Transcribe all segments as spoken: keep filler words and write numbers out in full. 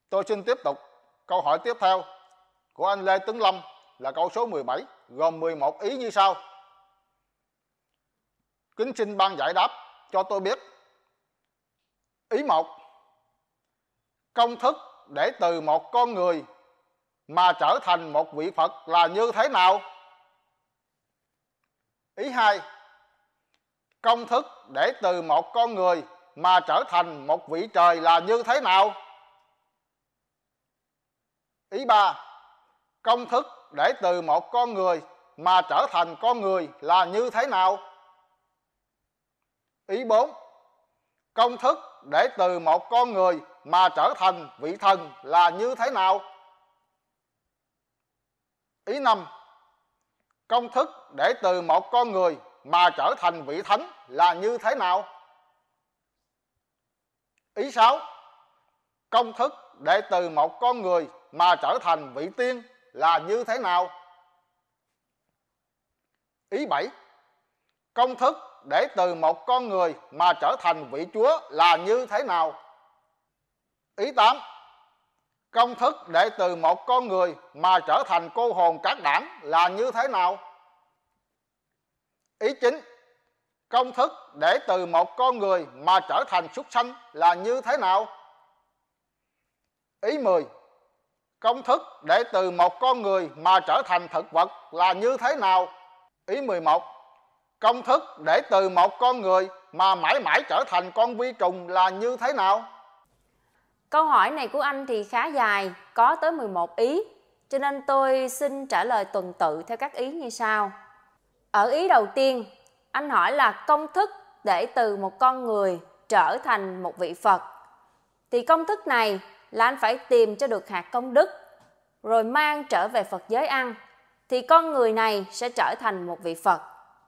Tôi xin tiếp tục câu hỏi tiếp theo của anh Lê Tuấn Lâm là câu số mười bảy, gồm mười một ý như sau. Kính xin ban giải đáp cho tôi biết. Ý một, công thức để từ một con người mà trở thành một vị Phật là như thế nào? Ý hai, công thức để từ một con người mà trở thành một vị trời là như thế nào? Ý ba, công thức để từ một con người mà trở thành con người là như thế nào? Ý bốn, công thức để từ một con người mà trở thành vị thần là như thế nào? Ý năm, công thức để từ một con người mà trở thành vị thánh là như thế nào? Ý sáu, công thức để từ một con người mà trở thành vị tiên là như thế nào? Ý bảy, công thức để từ một con người mà trở thành vị Chúa là như thế nào? Ý tám, công thức để từ một con người mà trở thành cô hồn cát đảng là như thế nào? Ý chín, công thức để từ một con người mà trở thành súc sanh là như thế nào? Ý mười, công thức để từ một con người mà trở thành thực vật là như thế nào? Ý mười một, công thức để từ một con người mà mãi mãi trở thành con vi trùng là như thế nào? Câu hỏi này của anh thì khá dài, có tới mười một ý, cho nên tôi xin trả lời tuần tự theo các ý như sau. Ở ý đầu tiên, anh hỏi là công thức để từ một con người trở thành một vị Phật. Thì công thức này là anh phải tìm cho được hạt công đức, rồi mang trở về Phật giới ăn, thì con người này sẽ trở thành một vị Phật.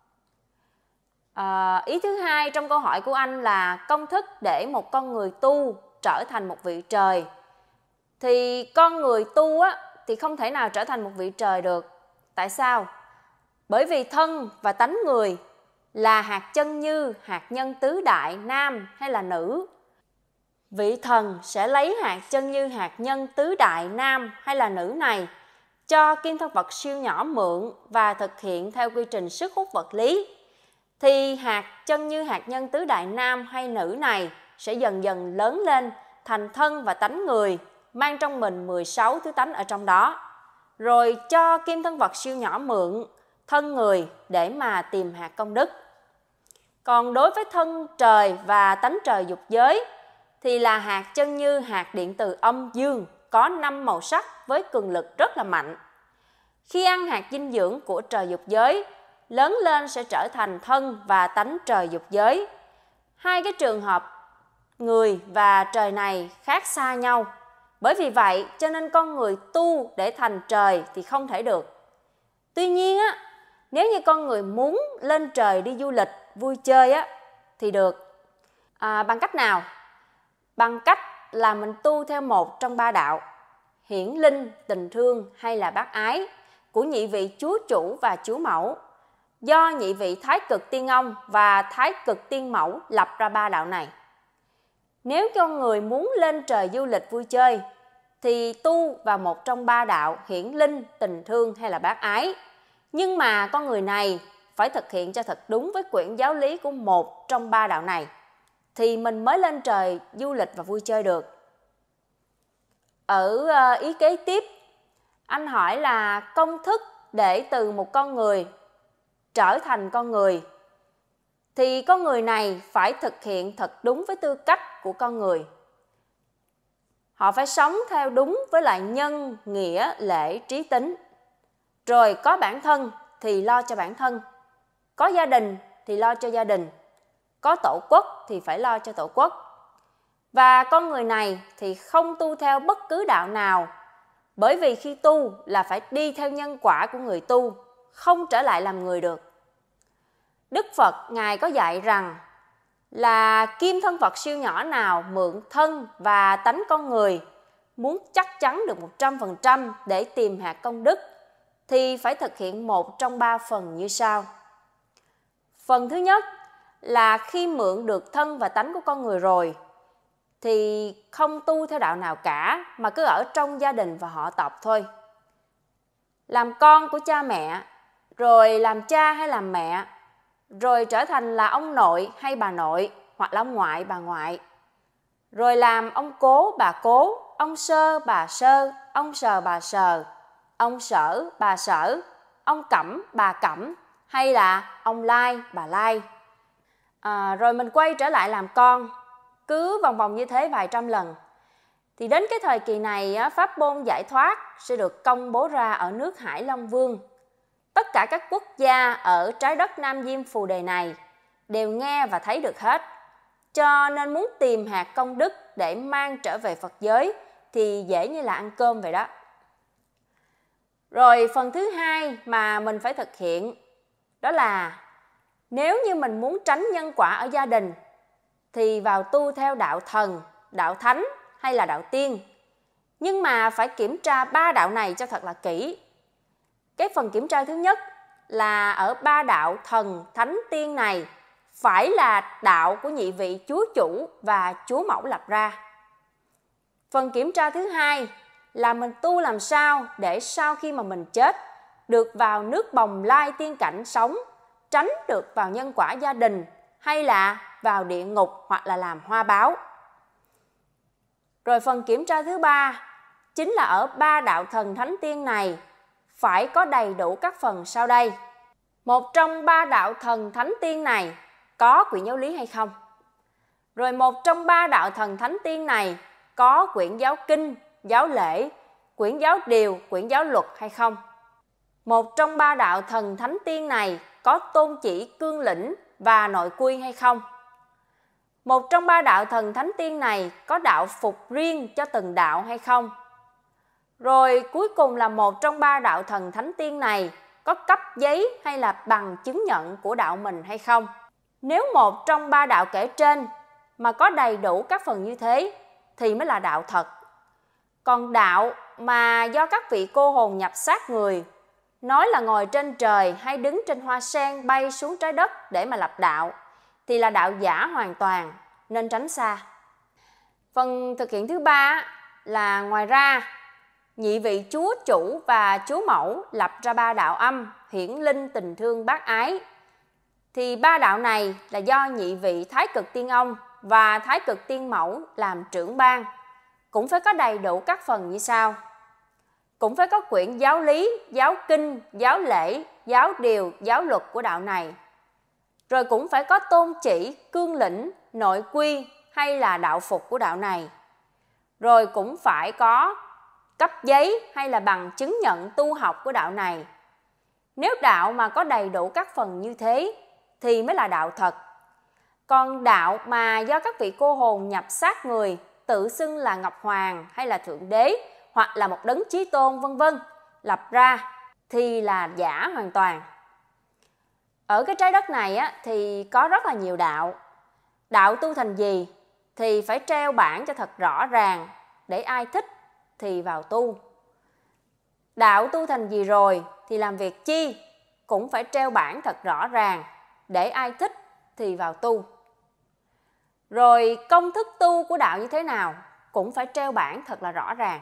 À, ý thứ hai trong câu hỏi của anh là công thức để một con người tu trở thành một vị trời. Thì con người tu á, thì không thể nào trở thành một vị trời được. Tại sao? Bởi vì thân và tánh người là hạt chân như, hạt nhân tứ đại, nam hay là nữ. Vị thần sẽ lấy hạt chân như, hạt nhân tứ đại, nam hay là nữ này cho kim thân vật siêu nhỏ mượn và thực hiện theo quy trình sức hút vật lý. Thì hạt chân như, hạt nhân tứ đại, nam hay nữ này sẽ dần dần lớn lên thành thân và tánh người, mang trong mình mười sáu thứ tánh ở trong đó. Rồi cho kim thân vật siêu nhỏ mượn thân người để mà tìm hạt công đức. Còn đối với thân trời và tánh trời dục giới thì là hạt chân như, hạt điện từ âm dương, có năm màu sắc với cường lực rất là mạnh. Khi ăn hạt dinh dưỡng của trời dục giới, lớn lên sẽ trở thành thân và tánh trời dục giới. Hai cái trường hợp người và trời này khác xa nhau. Bởi vì vậy cho nên con người tu để thành trời thì không thể được. Tuy nhiên á, nếu như con người muốn lên trời đi du lịch, vui chơi á, thì được. À, bằng cách nào? Bằng cách là mình tu theo một trong ba đạo, hiển linh, tình thương hay là bác ái của nhị vị chúa chủ và chúa mẫu. Do nhị vị Thái Cực Tiên Ông và Thái Cực Tiên Mẫu lập ra ba đạo này. Nếu con người muốn lên trời du lịch vui chơi thì tu vào một trong ba đạo hiển linh, tình thương hay là bác ái. Nhưng mà con người này phải thực hiện cho thật đúng với quyển giáo lý của một trong ba đạo này thì mình mới lên trời du lịch và vui chơi được. Ở ý kế tiếp, anh hỏi là công thức để từ một con người trở thành con người thì con người này phải thực hiện thật đúng với tư cách của con người. Họ phải sống theo đúng với lại nhân, nghĩa, lễ, trí tính. Rồi có bản thân thì lo cho bản thân, có gia đình thì lo cho gia đình, có tổ quốc thì phải lo cho tổ quốc. Và con người này thì không tu theo bất cứ đạo nào, bởi vì khi tu là phải đi theo nhân quả của người tu, không trở lại làm người được. Đức Phật Ngài có dạy rằng là kim thân Phật siêu nhỏ nào mượn thân và tánh con người, muốn chắc chắn được một trăm phần trăm để tìm hạt công đức thì phải thực hiện một trong ba phần như sau. Phần thứ nhất là khi mượn được thân và tánh của con người rồi thì không tu theo đạo nào cả, mà cứ ở trong gia đình và họ tộc thôi. Làm con của cha mẹ, rồi làm cha hay làm mẹ, rồi trở thành là ông nội hay bà nội, hoặc là ông ngoại bà ngoại, rồi làm ông cố bà cố, ông sơ bà sơ, ông sờ bà sờ, ông sở bà sở, ông cẩm bà cẩm, hay là ông lai bà lai. À, rồi mình quay trở lại làm con, cứ vòng vòng như thế vài trăm lần. Thì đến cái thời kỳ này, pháp môn giải thoát sẽ được công bố ra ở nước Hải Long Vương. Tất cả các quốc gia ở trái đất Nam Diêm Phù Đề này đều nghe và thấy được hết. Cho nên muốn tìm hạt công đức để mang trở về Phật giới thì dễ như là ăn cơm vậy đó. Rồi phần thứ hai mà mình phải thực hiện đó là nếu như mình muốn tránh nhân quả ở gia đình thì vào tu theo đạo thần, đạo thánh hay là đạo tiên. Nhưng mà phải kiểm tra ba đạo này cho thật là kỹ. Cái phần kiểm tra thứ nhất là ở ba đạo thần, thánh, tiên này phải là đạo của nhị vị chúa chủ và chúa mẫu lập ra. Phần kiểm tra thứ hai là mình tu làm sao để sau khi mà mình chết được vào nước bồng lai tiên cảnh sống, tránh được vào nhân quả gia đình hay là vào địa ngục hoặc là làm hoa báo. Rồi phần kiểm tra thứ ba chính là ở ba đạo thần thánh tiên này phải có đầy đủ các phần sau đây. Một trong ba đạo thần thánh tiên này có quyển giáo lý hay không? Rồi một trong ba đạo thần thánh tiên này có quyển giáo kinh, giáo lễ, quyển giáo điều, quyển giáo luật hay không? Một trong ba đạo thần thánh tiên này có tôn chỉ cương lĩnh và nội quy hay không? Một trong ba đạo thần thánh tiên này có đạo phục riêng cho từng đạo hay không? Rồi cuối cùng là một trong ba đạo thần thánh tiên này có cấp giấy hay là bằng chứng nhận của đạo mình hay không? Nếu một trong ba đạo kể trên mà có đầy đủ các phần như thế thì mới là đạo thật. Còn đạo mà do các vị cô hồn nhập xác người, nói là ngồi trên trời hay đứng trên hoa sen bay xuống trái đất để mà lập đạo, thì là đạo giả hoàn toàn, nên tránh xa. Phần thực hiện thứ ba là ngoài ra, nhị vị chúa chủ và chúa mẫu lập ra ba đạo âm, hiển linh, tình thương, bác ái. Thì ba đạo này là do nhị vị Thái Cực Tiên Ông và Thái Cực Tiên Mẫu làm trưởng ban, cũng phải có đầy đủ các phần như sau. Cũng phải có quyển giáo lý, giáo kinh, giáo lễ, giáo điều, giáo luật của đạo này. Rồi cũng phải có tôn chỉ, cương lĩnh, nội quy hay là đạo phục của đạo này. Rồi cũng phải có cấp giấy hay là bằng chứng nhận tu học của đạo này. Nếu đạo mà có đầy đủ các phần như thế thì mới là đạo thật. Còn đạo mà do các vị cô hồn nhập xác người tự xưng là Ngọc Hoàng hay là Thượng Đế hoặc là một đấng chí tôn vân vân lập ra thì là giả hoàn toàn. Ở cái trái đất này á, thì có rất là nhiều đạo. Đạo tu thành gì thì phải treo bảng cho thật rõ ràng để ai thích thì vào tu. Đạo tu thành gì rồi thì làm việc chi cũng phải treo bảng thật rõ ràng để ai thích thì vào tu. Rồi công thức tu của đạo như thế nào cũng phải treo bảng thật là rõ ràng.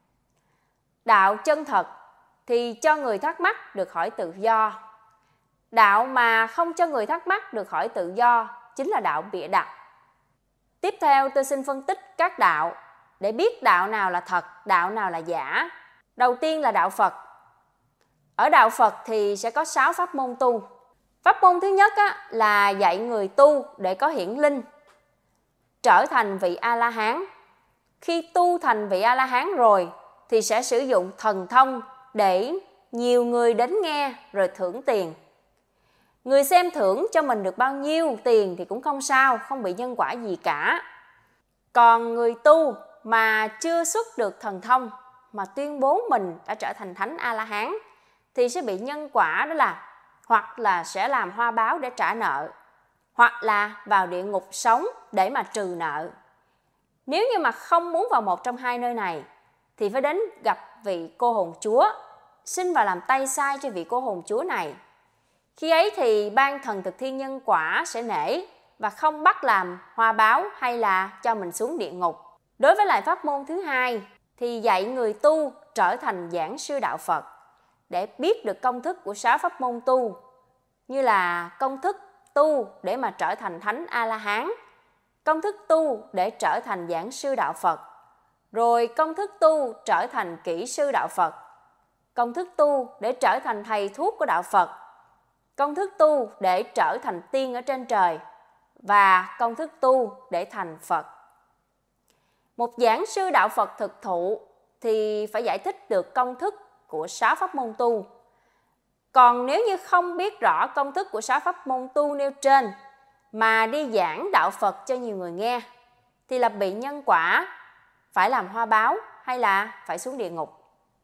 Đạo chân thật thì cho người thắc mắc được hỏi tự do. Đạo mà không cho người thắc mắc được hỏi tự do chính là đạo bịa đặt. Tiếp theo tôi xin phân tích các đạo để biết đạo nào là thật, đạo nào là giả. Đầu tiên là đạo Phật. Ở đạo Phật thì sẽ có sáu pháp môn tu. Pháp môn thứ nhất á, là dạy người tu để có hiển linh, trở thành vị A-la-hán. Khi tu thành vị A-la-hán rồi thì sẽ sử dụng thần thông để nhiều người đến nghe rồi thưởng tiền. Người xem thưởng cho mình được bao nhiêu tiền thì cũng không sao, không bị nhân quả gì cả. Còn người tu mà chưa xuất được thần thông mà tuyên bố mình đã trở thành thánh A-la-hán thì sẽ bị nhân quả, đó là hoặc là sẽ làm hoa báo để trả nợ, hoặc là vào địa ngục sống để mà trừ nợ. Nếu như mà không muốn vào một trong hai nơi này thì phải đến gặp vị cô hồn chúa, xin vào làm tay sai cho vị cô hồn chúa này. Khi ấy thì ban thần thực thi nhân quả sẽ nể và không bắt làm hoa báo hay là cho mình xuống địa ngục. Đối với lại pháp môn thứ hai thì dạy người tu trở thành giảng sư đạo Phật để biết được công thức của sáu pháp môn tu, như là công thức tu để mà trở thành thánh A-la-hán, công thức tu để trở thành giảng sư đạo Phật, rồi công thức tu trở thành kỹ sư đạo Phật, công thức tu để trở thành thầy thuốc của đạo Phật, công thức tu để trở thành tiên ở trên trời, và công thức tu để thành Phật. Một giảng sư đạo Phật thực thụ thì phải giải thích được công thức của sáu pháp môn tu. Còn nếu như không biết rõ công thức của sáu pháp môn tu nêu trên mà đi giảng đạo Phật cho nhiều người nghe thì là bị nhân quả, phải làm hoa báo hay là phải xuống địa ngục.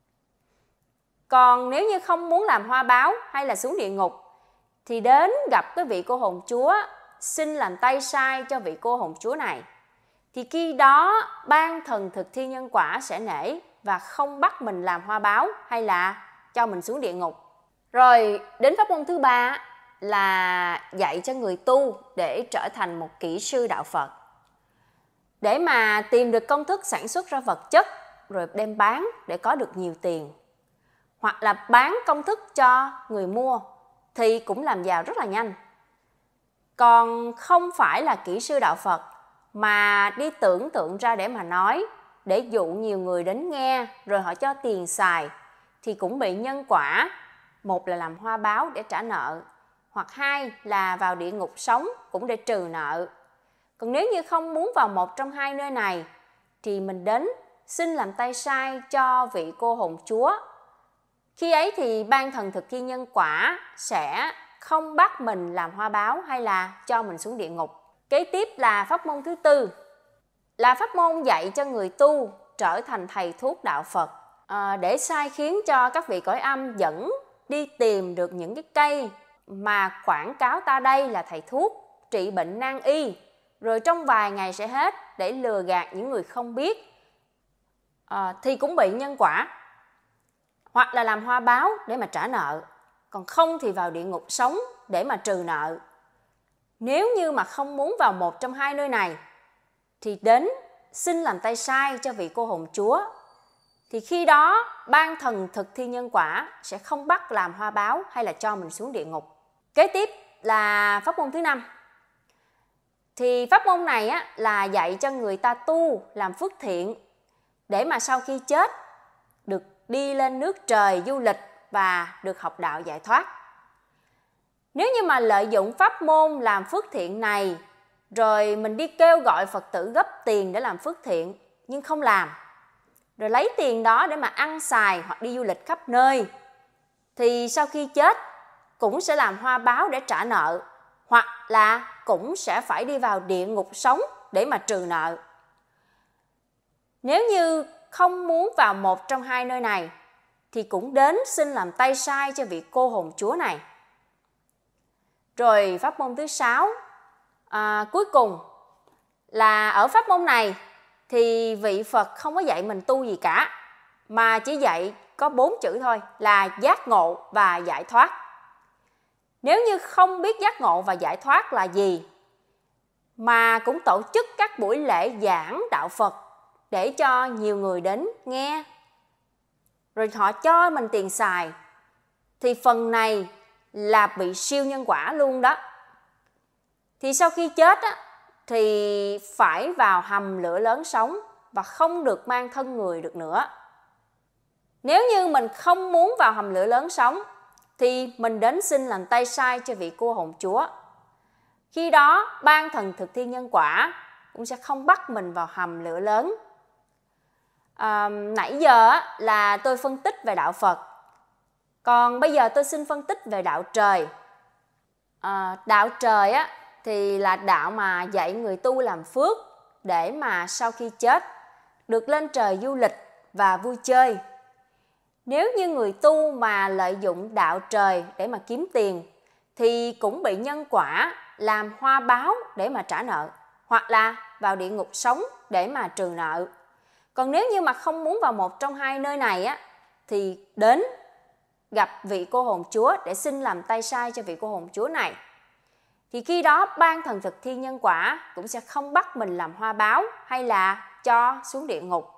Còn nếu như không muốn làm hoa báo hay là xuống địa ngục thì đến gặp cái vị cô hồn chúa, xin làm tay sai cho vị cô hồn chúa này, thì khi đó ban thần thực thi nhân quả sẽ nể và không bắt mình làm hoa báo hay là cho mình xuống địa ngục. Rồi đến pháp môn thứ ba là dạy cho người tu để trở thành một kỹ sư đạo Phật, để mà tìm được công thức sản xuất ra vật chất rồi đem bán để có được nhiều tiền, hoặc là bán công thức cho người mua thì cũng làm giàu rất là nhanh. Còn không phải là kỹ sư đạo Phật mà đi tưởng tượng ra để mà nói, để dụ nhiều người đến nghe rồi họ cho tiền xài thì cũng bị nhân quả. Một là làm hoa báo để trả nợ, hoặc hai là vào địa ngục sống cũng để trừ nợ. Còn nếu như không muốn vào một trong hai nơi này thì mình đến xin làm tay sai cho vị cô hồn chúa. Khi ấy thì ban thần thực thi nhân quả sẽ không bắt mình làm hoa báo hay là cho mình xuống địa ngục. Kế tiếp là pháp môn thứ tư, là pháp môn dạy cho người tu trở thành thầy thuốc đạo Phật, à, để sai khiến cho các vị cõi âm dẫn đi tìm được những cái cây mà quảng cáo ta đây là thầy thuốc trị bệnh nan y, rồi trong vài ngày sẽ hết, để lừa gạt những người không biết, à, thì cũng bị nhân quả. Hoặc là làm hoa báo để mà trả nợ, còn không thì vào địa ngục sống để mà trừ nợ. Nếu như mà không muốn vào một trong hai nơi này thì đến xin làm tay sai cho vị cô hồn chúa, thì khi đó ban thần thực thi nhân quả sẽ không bắt làm hoa báo hay là cho mình xuống địa ngục. Kế tiếp là pháp môn thứ năm. Thì pháp môn này á, là dạy cho người ta tu làm phước thiện để mà sau khi chết được đi lên nước trời du lịch và được học đạo giải thoát. Nếu như mà lợi dụng pháp môn làm phước thiện này rồi mình đi kêu gọi Phật tử gấp tiền để làm phước thiện nhưng không làm, rồi lấy tiền đó để mà ăn xài hoặc đi du lịch khắp nơi, thì sau khi chết cũng sẽ làm hoa báo để trả nợ, hoặc là cũng sẽ phải đi vào địa ngục sống để mà trừ nợ. Nếu như không muốn vào một trong hai nơi này thì cũng đến xin làm tay sai cho vị cô hồn chúa này. Rồi pháp môn thứ sáu, à, cuối cùng là ở pháp môn này thì vị Phật không có dạy mình tu gì cả, mà chỉ dạy có bốn chữ thôi là giác ngộ và giải thoát. Nếu như không biết giác ngộ và giải thoát là gì mà cũng tổ chức các buổi lễ giảng đạo Phật để cho nhiều người đến nghe, rồi họ cho mình tiền xài, thì phần này là bị siêu nhân quả luôn đó. Thì sau khi chết á, thì phải vào hầm lửa lớn sống và không được mang thân người được nữa. Nếu như mình không muốn vào hầm lửa lớn sống thì mình đến xin làm tay sai cho vị cô hồn chúa. Khi đó ban thần thực thi nhân quả cũng sẽ không bắt mình vào hầm lửa lớn. À, nãy giờ là tôi phân tích về đạo Phật, còn bây giờ tôi xin phân tích về đạo trời. À, đạo trời á, thì là đạo mà dạy người tu làm phước để mà sau khi chết được lên trời du lịch và vui chơi. Nếu như người tu mà lợi dụng đạo trời để mà kiếm tiền thì cũng bị nhân quả làm hoa báo để mà trả nợ, hoặc là vào địa ngục sống để mà trừ nợ. Còn nếu như mà không muốn vào một trong hai nơi này á, thì đến gặp vị cô hồn chúa để xin làm tay sai cho vị cô hồn chúa này. thì khi đó ban thần thực thi nhân quả cũng sẽ không bắt mình làm hoa báo hay là cho xuống địa ngục.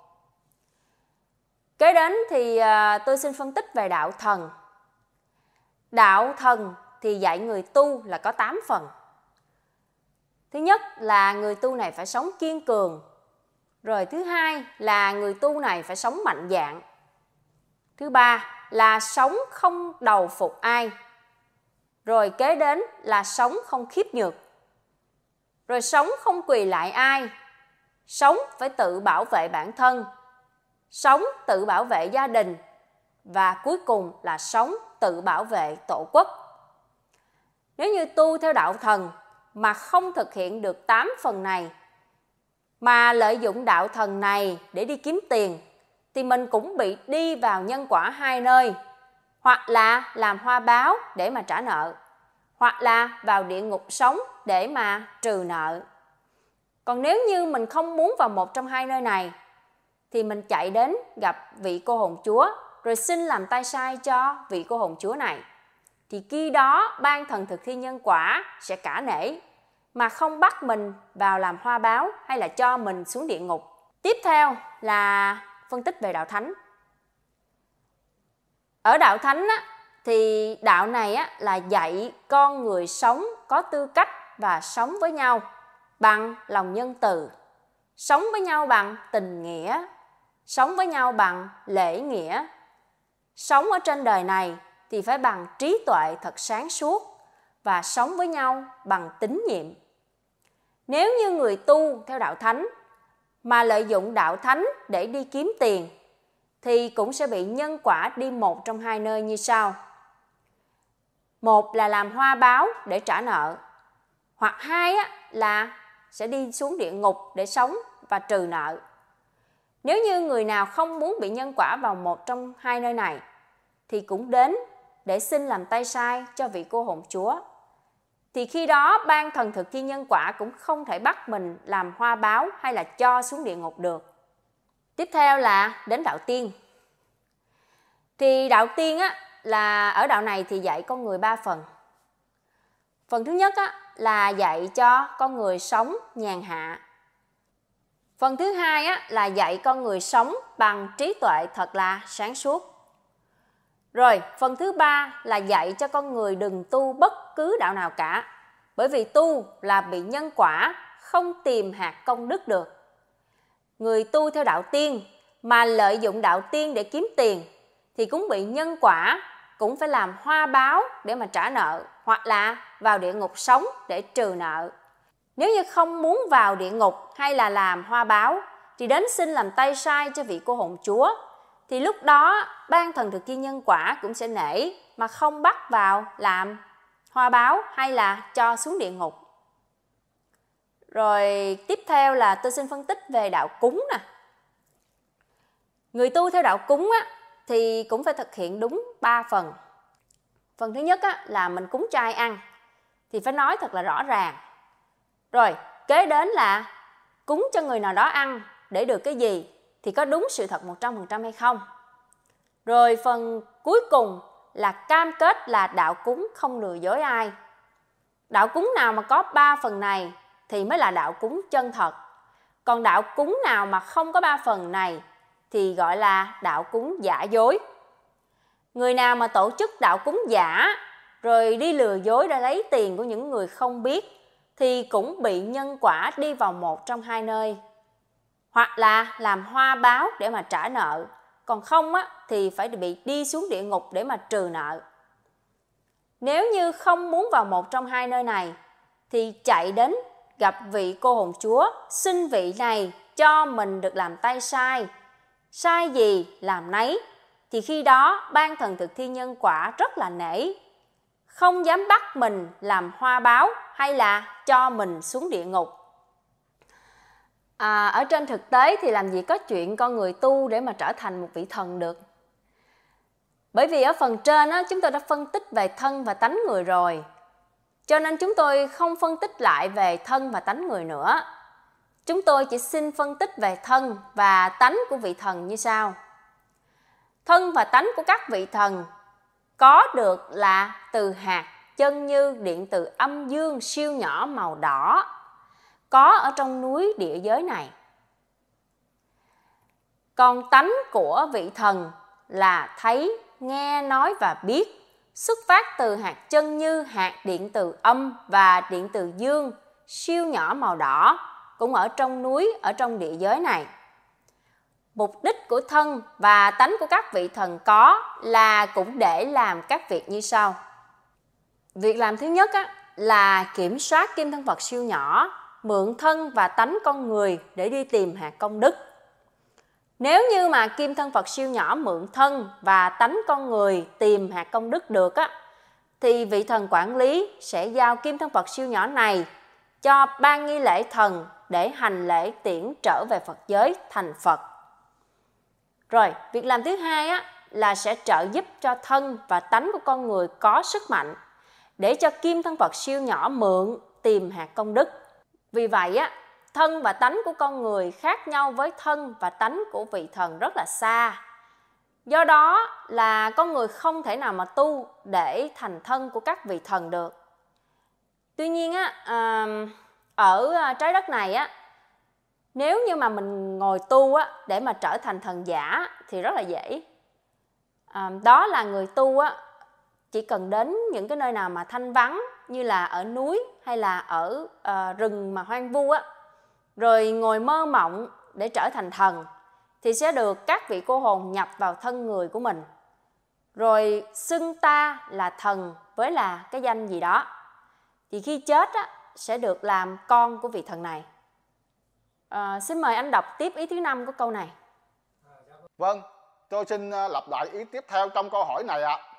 Kế đến thì à, tôi xin phân tích về đạo thần. Đạo thần thì dạy người tu là có tám phần. Thứ nhất là người tu này phải sống kiên cường. Rồi thứ hai là người tu này phải sống mạnh dạn. Thứ ba là sống không đầu phục ai. Rồi kế đến là sống không khiếp nhược. Rồi sống không quỳ lại ai. Sống phải tự bảo vệ bản thân. Sống tự bảo vệ gia đình. Và cuối cùng là sống tự bảo vệ tổ quốc. Nếu như tu theo đạo thần mà không thực hiện được tám phần này, mà lợi dụng đạo thần này để đi kiếm tiền, thì mình cũng bị đi vào nhân quả hai nơi. Hoặc là làm hoa báo để mà trả nợ, hoặc là vào địa ngục sống để mà trừ nợ. Còn nếu như mình không muốn vào một trong hai nơi này, thì mình chạy đến gặp vị cô hồn chúa, rồi xin làm tay sai cho vị cô hồn chúa này. Thì khi đó ban thần thực thi nhân quả sẽ cả nể, mà không bắt mình vào làm hoa báo hay là cho mình xuống địa ngục. Tiếp theo là phân tích về đạo thánh. Ở đạo thánh á, thì đạo này á, là dạy con người sống có tư cách và sống với nhau bằng lòng nhân từ, sống với nhau bằng tình nghĩa, sống với nhau bằng lễ nghĩa. Sống ở trên đời này thì phải bằng trí tuệ thật sáng suốt và sống với nhau bằng tín nhiệm. Nếu như người tu theo đạo thánh mà lợi dụng đạo thánh để đi kiếm tiền, thì cũng sẽ bị nhân quả đi một trong hai nơi như sau. Một là làm hoa báo để trả nợ, hoặc hai á, là sẽ đi xuống địa ngục để sống và trừ nợ. Nếu như người nào không muốn bị nhân quả vào một trong hai nơi này, thì cũng đến để xin làm tay sai cho vị cô hồn chúa. Thì khi đó ban thần thực thi nhân quả cũng không thể bắt mình làm hoa báo hay là cho xuống địa ngục được. Tiếp theo là đến đạo tiên. Thì đạo tiên á, là ở đạo này thì dạy con người ba phần. Phần thứ nhất á, là dạy cho con người sống nhàn hạ. Phần thứ hai á, là dạy con người sống bằng trí tuệ thật là sáng suốt. Rồi phần thứ ba là dạy cho con người đừng tu bất cứ đạo nào cả, bởi vì tu là bị nhân quả, không tìm hạt công đức được. Người tu theo đạo tiên mà lợi dụng đạo tiên để kiếm tiền thì cũng bị nhân quả, cũng phải làm hoa báo để mà trả nợ, hoặc là vào địa ngục sống để trừ nợ. Nếu như không muốn vào địa ngục hay là làm hoa báo thì đến xin làm tay sai cho vị cô hồn chúa, thì lúc đó ban thần thực thi nhân quả cũng sẽ nể mà không bắt vào làm hoa báo hay là cho xuống địa ngục. Rồi tiếp theo là tôi xin phân tích về đạo cúng nè. Người tu theo đạo cúng á, thì cũng phải thực hiện đúng ba phần. Phần thứ nhất á, là mình cúng chay ăn thì phải nói thật là rõ ràng. Rồi kế đến là cúng cho người nào đó ăn để được cái gì thì có đúng sự thật một trăm phần trăm hay không. Rồi phần cuối cùng là cam kết là đạo cúng không lừa dối ai. Đạo cúng nào mà có ba phần này thì mới là đạo cúng chân thật. Còn đạo cúng nào mà không có ba phần này thì gọi là đạo cúng giả dối. Người nào mà tổ chức đạo cúng giả rồi đi lừa dối để lấy tiền của những người không biết thì cũng bị nhân quả đi vào một trong hai nơi. Hoặc là làm hoa báo để mà trả nợ, còn không á, thì phải bị đi xuống địa ngục để mà trừ nợ. Nếu như không muốn vào một trong hai nơi này thì chạy đến gặp vị cô hồn chúa, xin vị này cho mình được làm tay sai. Sai gì làm nấy, thì khi đó ban thần thực thi nhân quả rất là nể, không dám bắt mình làm hoa báo hay là cho mình xuống địa ngục. À, ở trên thực tế thì làm gì có chuyện con người tu để mà trở thành một vị thần được. Bởi vì ở phần trên á, chúng tôi đã phân tích về thân và tánh người rồi, cho nên chúng tôi không phân tích lại về thân và tánh người nữa. Chúng tôi chỉ xin phân tích về thân và tánh của vị thần như sau. Thân và tánh của các vị thần có được là từ hạt chân như điện từ âm dương siêu nhỏ màu đỏ, có ở trong núi địa giới này. Còn tánh của vị thần là thấy, nghe, nói và biết, xuất phát từ hạt chân như hạt điện từ âm và điện từ dương siêu nhỏ màu đỏ, cũng ở trong núi, ở trong địa giới này. Mục đích của thân và tánh của các vị thần có là cũng để làm các việc như sau. Việc làm thứ nhất á, là kiểm soát kim thân Phật siêu nhỏ, mượn thân và tánh con người để đi tìm hạt công đức. Nếu như mà kim thân Phật siêu nhỏ mượn thân và tánh con người tìm hạt công đức được á, thì vị thần quản lý sẽ giao kim thân Phật siêu nhỏ này cho ban nghi lễ thần để hành lễ tiễn trở về Phật giới thành Phật. Rồi, việc làm thứ hai á, là sẽ trợ giúp cho thân và tánh của con người có sức mạnh để cho kim thân Phật siêu nhỏ mượn tìm hạt công đức. Vì vậy á, thân và tánh của con người khác nhau với thân và tánh của vị thần rất là xa. Do đó là con người không thể nào mà tu để thành thân của các vị thần được. Tuy nhiên á, ở trái đất này á, nếu như mà mình ngồi tu á, để mà trở thành thần giả thì rất là dễ. À, đó là người tu á, chỉ cần đến những cái nơi nào mà thanh vắng như là ở núi hay là ở uh, rừng mà hoang vu á, rồi ngồi mơ mộng để trở thành thần thì sẽ được các vị cô hồn nhập vào thân người của mình, rồi xưng ta là thần với là cái danh gì đó, thì khi chết á, sẽ được làm con của vị thần này. À, xin mời anh đọc tiếp ý thứ năm của câu này. Vâng, tôi xin lặp lại ý tiếp theo trong câu hỏi này ạ. À.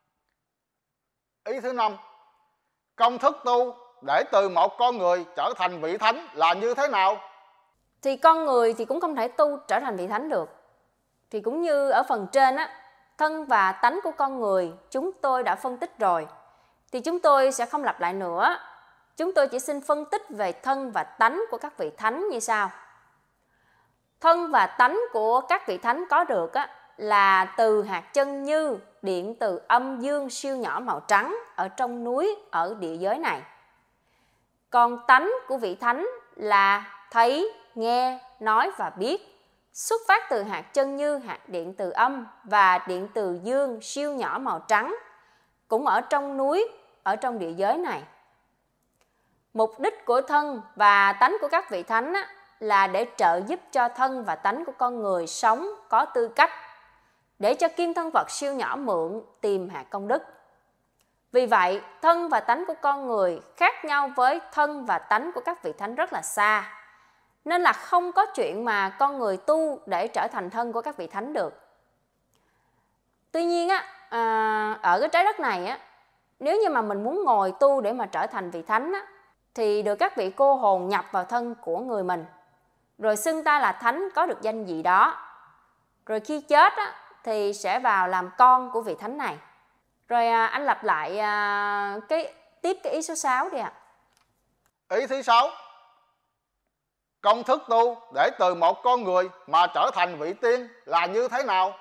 Ý thứ năm, công thức tu để từ một con người trở thành vị thánh là như thế nào? Thì con người thì cũng không thể tu trở thành vị thánh được. Thì cũng như ở phần trên á, thân và tánh của con người chúng tôi đã phân tích rồi, thì chúng tôi sẽ không lặp lại nữa. Chúng tôi chỉ xin phân tích về thân và tánh của các vị thánh như sau. Thân và tánh của các vị thánh có được á, là từ hạt chân như điện từ âm dương siêu nhỏ màu trắng ở trong núi ở địa giới này. Còn tánh của vị thánh là thấy, nghe, nói và biết, xuất phát từ hạt chân như hạt điện từ âm và điện từ dương siêu nhỏ màu trắng, cũng ở trong núi, ở trong địa giới này. Mục đích của thân và tánh của các vị thánh á, là để trợ giúp cho thân và tánh của con người sống có tư cách, để cho kim thân Phật siêu nhỏ mượn tìm hạt công đức. Vì vậy, thân và tánh của con người khác nhau với thân và tánh của các vị thánh rất là xa. Nên là không có chuyện mà con người tu để trở thành thân của các vị thánh được. Tuy nhiên á, à, ở cái trái đất này á, nếu như mà mình muốn ngồi tu để mà trở thành vị thánh á, thì được các vị cô hồn nhập vào thân của người mình, rồi xưng ta là thánh có được danh gì đó. Rồi khi chết á, thì sẽ vào làm con của vị thánh này. Rồi à, anh lặp lại à, cái tiếp cái ý số sáu đi ạ. À. Ý thứ sáu, công thức tu để từ một con người mà trở thành vị tiên là như thế nào?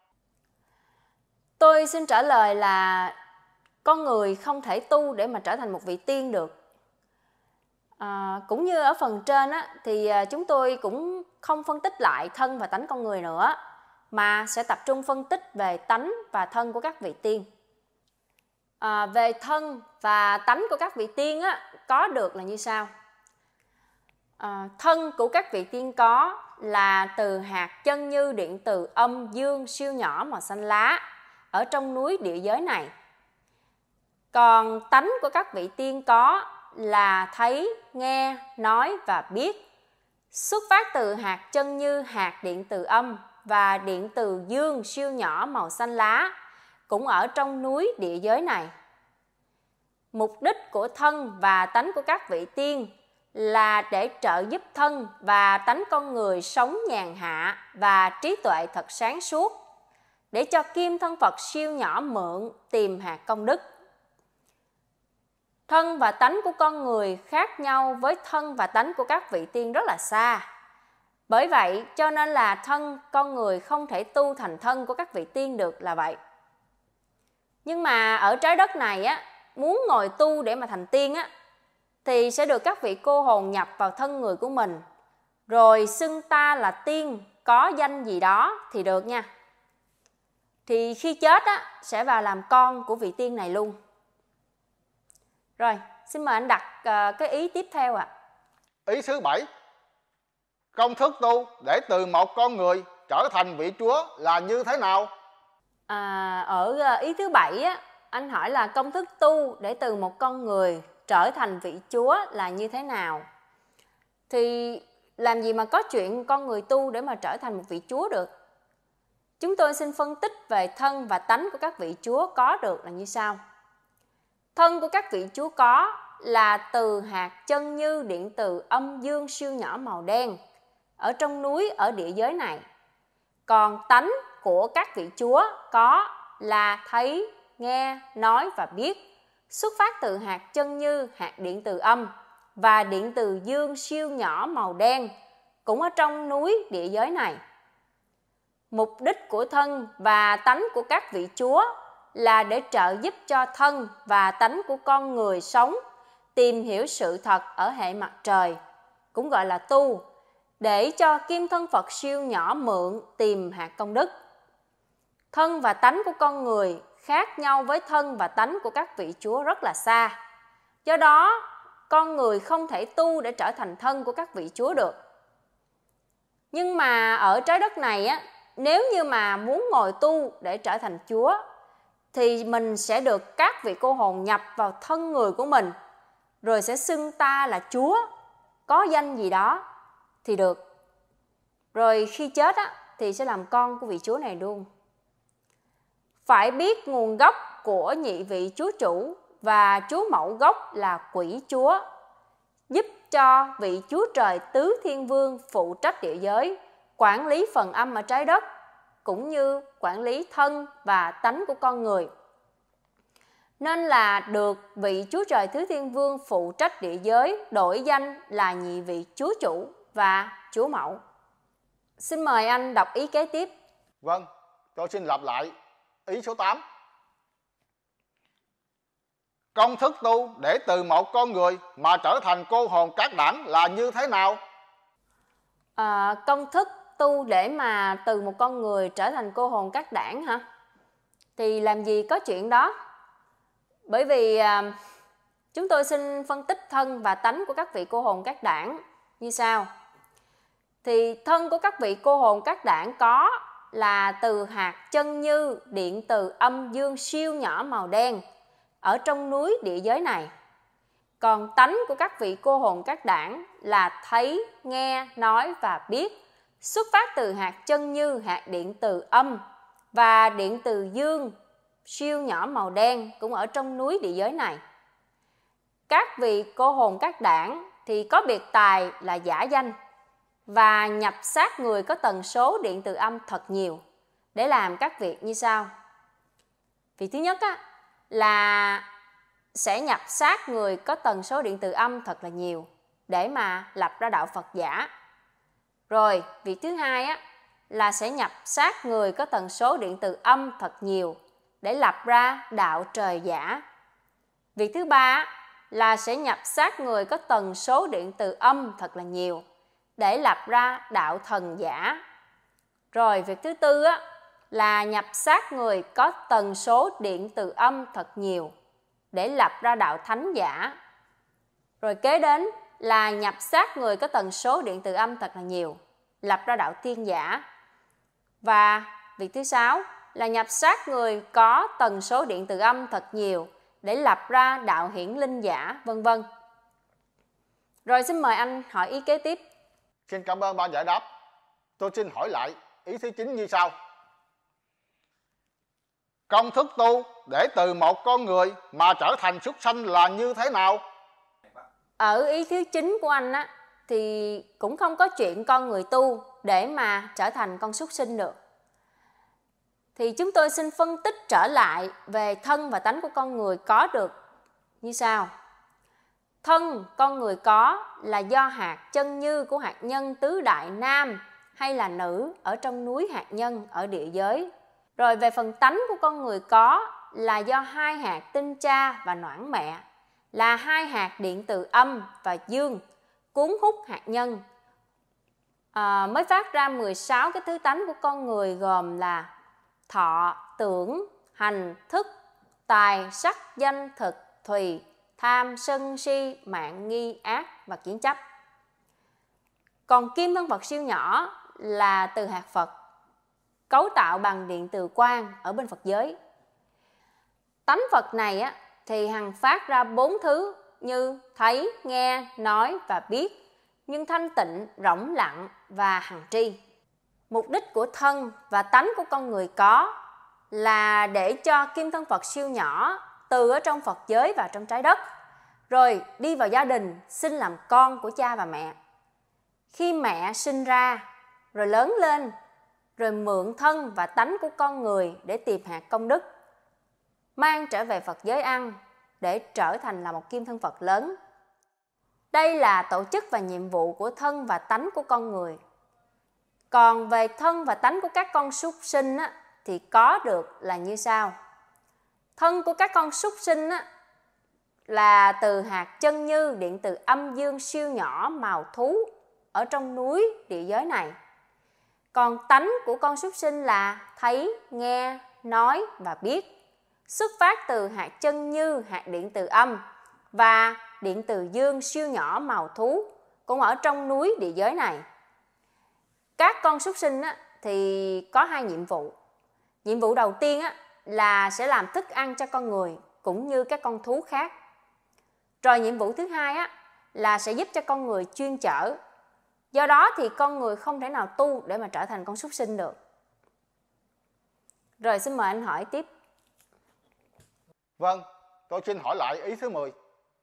Tôi xin trả lời là con người không thể tu để mà trở thành một vị tiên được. À, cũng như ở phần trên á, thì chúng tôi cũng không phân tích lại thân và tánh con người nữa, mà sẽ tập trung phân tích về tánh và thân của các vị tiên. À, về thân và tánh của các vị tiên á, có được là như sau. À, thân của các vị tiên có là từ hạt chân như điện từ âm dương siêu nhỏ màu xanh lá ở trong núi địa giới này. Còn tánh của các vị tiên có là thấy, nghe, nói và biết, xuất phát từ hạt chân như hạt điện từ âm và điện từ dương siêu nhỏ màu xanh lá, cũng ở trong núi địa giới này. Mục đích của thân và tánh của các vị tiên là để trợ giúp thân và tánh con người sống nhàn hạ và trí tuệ thật sáng suốt, để cho kim thân Phật siêu nhỏ mượn tìm hạt công đức. Thân và tánh của con người khác nhau với thân và tánh của các vị tiên rất là xa. Bởi vậy cho nên là thân con người không thể tu thành thân của các vị tiên được là vậy. Nhưng mà ở trái đất này á, muốn ngồi tu để mà thành tiên á, thì sẽ được các vị cô hồn nhập vào thân người của mình, rồi xưng ta là tiên, có danh gì đó thì được nha. Thì khi chết á, sẽ vào làm con của vị tiên này luôn. Rồi, xin mời anh đặt uh, cái ý tiếp theo ạ. À. Ý thứ bảy, công thức tu để từ một con người trở thành vị Chúa là như thế nào? À, ở ý thứ bảy á, anh hỏi là công thức tu để từ một con người trở thành vị Chúa là như thế nào? Thì làm gì mà có chuyện con người tu để mà trở thành một vị Chúa được? Chúng tôi xin phân tích về thân và tánh của các vị Chúa có được là như sau. Thân của các vị Chúa có là từ hạt chân như điện từ âm dương siêu nhỏ màu đen ở trong núi ở địa giới này. Còn tánh của các vị Chúa có là thấy, nghe, nói và biết, xuất phát từ hạt chân như hạt điện từ âm và điện từ dương siêu nhỏ màu đen cũng ở trong núi địa giới này. Mục đích của thân và tánh của các vị Chúa là để trợ giúp cho thân và tánh của con người sống tìm hiểu sự thật ở hệ mặt trời, cũng gọi là tu, để cho kim thân Phật siêu nhỏ mượn tìm hạt công đức. Thân và tánh của con người khác nhau với thân và tánh của các vị Chúa rất là xa. Do đó, con người không thể tu để trở thành thân của các vị Chúa được. Nhưng mà ở trái đất này á, nếu như mà muốn ngồi tu để trở thành Chúa, thì mình sẽ được các vị cô hồn nhập vào thân người của mình, rồi sẽ xưng ta là Chúa, có danh gì đó thì được. Rồi khi chết á, thì sẽ làm con của vị Chúa này luôn. Phải biết nguồn gốc của nhị vị Chúa chủ và Chúa mẫu gốc là Quỷ Chúa, giúp cho vị Chúa Trời Tứ Thiên Vương phụ trách địa giới, quản lý phần âm ở trái đất, cũng như quản lý thân và tánh của con người. Nên là được vị Chúa Trời Tứ Thiên Vương phụ trách địa giới đổi danh là nhị vị Chúa chủ và Chúa mẫu. Xin mời anh đọc ý kế tiếp. Vâng, tôi xin lặp lại ý số tám. Công thức tu để từ một con người mà trở thành cô hồn các đảng là như thế nào? À, công thức tu để mà từ một con người trở thành cô hồn các đảng hả? Thì làm gì có chuyện đó? Bởi vì à, chúng tôi xin phân tích thân và tánh của các vị cô hồn các đảng như sau. Thì thân của các vị cô hồn các đảng có là từ hạt chân như điện từ âm dương siêu nhỏ màu đen ở trong núi địa giới này. Còn tánh của các vị cô hồn các đảng là thấy, nghe, nói và biết, xuất phát từ hạt chân như hạt điện từ âm và điện từ dương siêu nhỏ màu đen cũng ở trong núi địa giới này. Các vị cô hồn các đảng thì có biệt tài là giả danh và nhập xác người có tần số điện từ âm thật nhiều để làm các việc như sau. Việc thứ nhất á, là sẽ nhập xác người có tần số điện từ âm thật là nhiều để mà lập ra đạo Phật giả. Rồi, việc thứ hai á, là sẽ nhập xác người có tần số điện từ âm thật nhiều để lập ra đạo trời giả. Việc thứ ba là sẽ nhập xác người có tần số điện từ âm thật là nhiều để lập ra đạo thần giả. Rồi việc thứ tư á, là nhập xác người có tần số điện từ âm thật nhiều để lập ra đạo thánh giả. Rồi kế đến là nhập xác người có tần số điện từ âm thật là nhiều, lập ra đạo tiên giả. Và việc thứ sáu là nhập xác người có tần số điện từ âm thật nhiều để lập ra đạo hiển linh giả, vân vân. Rồi xin mời anh hỏi ý kế tiếp. Xin cảm ơn ban giải đáp. Tôi xin hỏi lại ý thứ chín như sau. Công thức tu để từ một con người mà trở thành súc sanh là như thế nào? Ở ý thứ chín của anh á, thì cũng không có chuyện con người tu để mà trở thành con súc sinh được. Thì chúng tôi xin phân tích trở lại về thân và tánh của con người có được như sau. Thân con người có là do hạt chân như của hạt nhân tứ đại nam hay là nữ ở trong núi hạt nhân ở địa giới. Rồi về phần tánh của con người có là do hai hạt tinh cha và noãn mẹ, là hai hạt điện từ âm và dương cuốn hút hạt nhân, à, mới phát ra mười sáu cái thứ tánh của con người, gồm là thọ, tưởng, hành, thức, tài, sắc, danh, thực, thùy, tham, sân, si, mạn, nghi, ác và kiến chấp. Còn kim thân Phật siêu nhỏ là từ hạt Phật, cấu tạo bằng điện từ quang ở bên Phật giới. Tánh Phật này á, thì hằng phát ra bốn thứ như thấy, nghe, nói và biết, nhưng thanh tịnh, rỗng lặng và hằng tri. Mục đích của thân và tánh của con người có là để cho kim thân Phật siêu nhỏ từ ở trong Phật giới vào trong trái đất, rồi đi vào gia đình sinh làm con của cha và mẹ. Khi mẹ sinh ra, rồi lớn lên, rồi mượn thân và tánh của con người để tìm hạt công đức, mang trở về Phật giới ăn để trở thành là một kim thân Phật lớn. Đây là tổ chức và nhiệm vụ của thân và tánh của con người. Còn về thân và tánh của các con súc sinh á, thì có được là như sau. Thân của các con súc sinh á, là từ hạt chân như điện từ âm dương siêu nhỏ màu thú ở trong núi địa giới này. Còn tánh của con súc sinh là thấy, nghe, nói và biết, xuất phát từ hạt chân như hạt điện từ âm và điện từ dương siêu nhỏ màu thú cũng ở trong núi địa giới này. Các con súc sinh á, thì có hai nhiệm vụ. Nhiệm vụ đầu tiên á, là sẽ làm thức ăn cho con người cũng như các con thú khác. Rồi nhiệm vụ thứ hai á, là sẽ giúp cho con người chuyên chở. Do đó thì con người không thể nào tu để mà trở thành con súc sinh được. Rồi xin mời anh hỏi tiếp. Vâng, tôi xin hỏi lại ý thứ mười.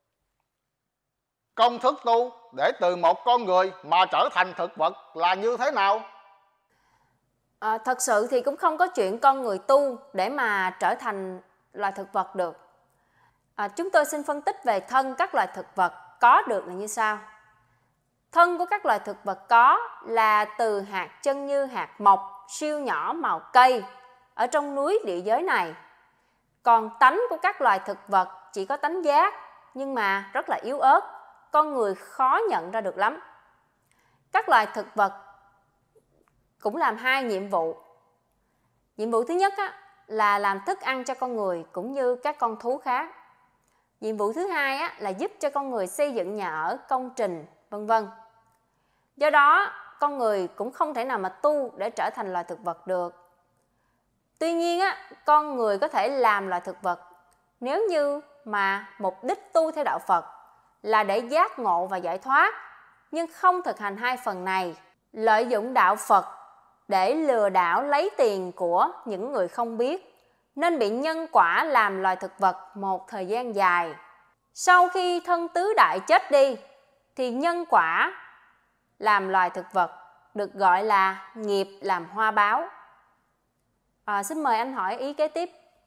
Công thức tu để từ một con người mà trở thành thực vật là như thế nào? À, thật sự thì cũng không có chuyện con người tu để mà trở thành loài thực vật được. À, chúng tôi xin phân tích về thân các loài thực vật có được là như sau. Thân của các loài thực vật có là từ hạt chân như hạt mộc siêu nhỏ màu cây ở trong núi địa giới này. Còn tánh của các loài thực vật chỉ có tánh giác, nhưng mà rất là yếu ớt, con người khó nhận ra được lắm. Các loài thực vật cũng làm hai nhiệm vụ. Nhiệm vụ thứ nhất á, là làm thức ăn cho con người cũng như các con thú khác. Nhiệm vụ thứ hai á, là giúp cho con người xây dựng nhà ở, công trình, vân vân. Do đó, con người cũng không thể nào mà tu để trở thành loài thực vật được. Tuy nhiên, á, con người có thể làm loài thực vật nếu như mà mục đích tu theo đạo Phật là để giác ngộ và giải thoát, nhưng không thực hành hai phần này, lợi dụng đạo Phật để lừa đảo lấy tiền của những người không biết, nên bị nhân quả làm loài thực vật một thời gian dài. Sau khi thân tứ đại chết đi, thì nhân quả làm loài thực vật được gọi là nghiệp làm hoa báo. À, xin mời anh hỏi ý kế tiếp.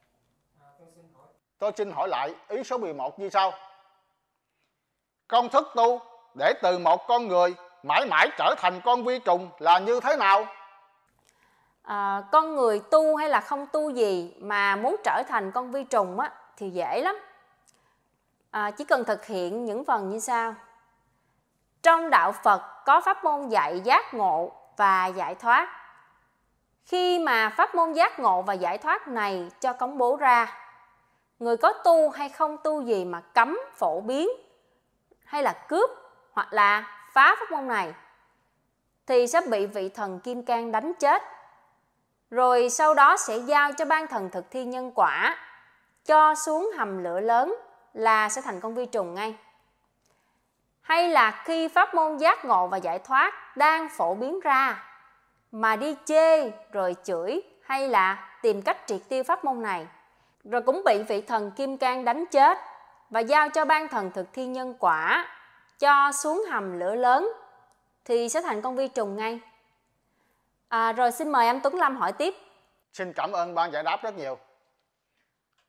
Tôi xin hỏi lại ý số mười một như sau. Công thức tu để từ một con người mãi mãi trở thành con vi trùng là như thế nào? À, con người tu hay là không tu gì mà muốn trở thành con vi trùng á, thì dễ lắm. À, chỉ cần thực hiện những phần như sau. Trong đạo Phật có pháp môn dạy giác ngộ và giải thoát. Khi mà pháp môn giác ngộ và giải thoát này cho công bố ra, người có tu hay không tu gì mà cấm phổ biến hay là cướp hoặc là phá pháp môn này thì sẽ bị vị thần Kim Cang đánh chết. Rồi sau đó sẽ giao cho ban thần thực thi nhân quả, cho xuống hầm lửa lớn là sẽ thành con vi trùng ngay. Hay là khi pháp môn giác ngộ và giải thoát đang phổ biến ra mà đi chê rồi chửi hay là tìm cách triệt tiêu pháp môn này, rồi cũng bị vị thần Kim Cang đánh chết và giao cho ban thần thực thi nhân quả, cho xuống hầm lửa lớn thì sẽ thành con vi trùng ngay. À, rồi xin mời anh Tuấn Lâm hỏi tiếp. Xin cảm ơn ban giải đáp rất nhiều.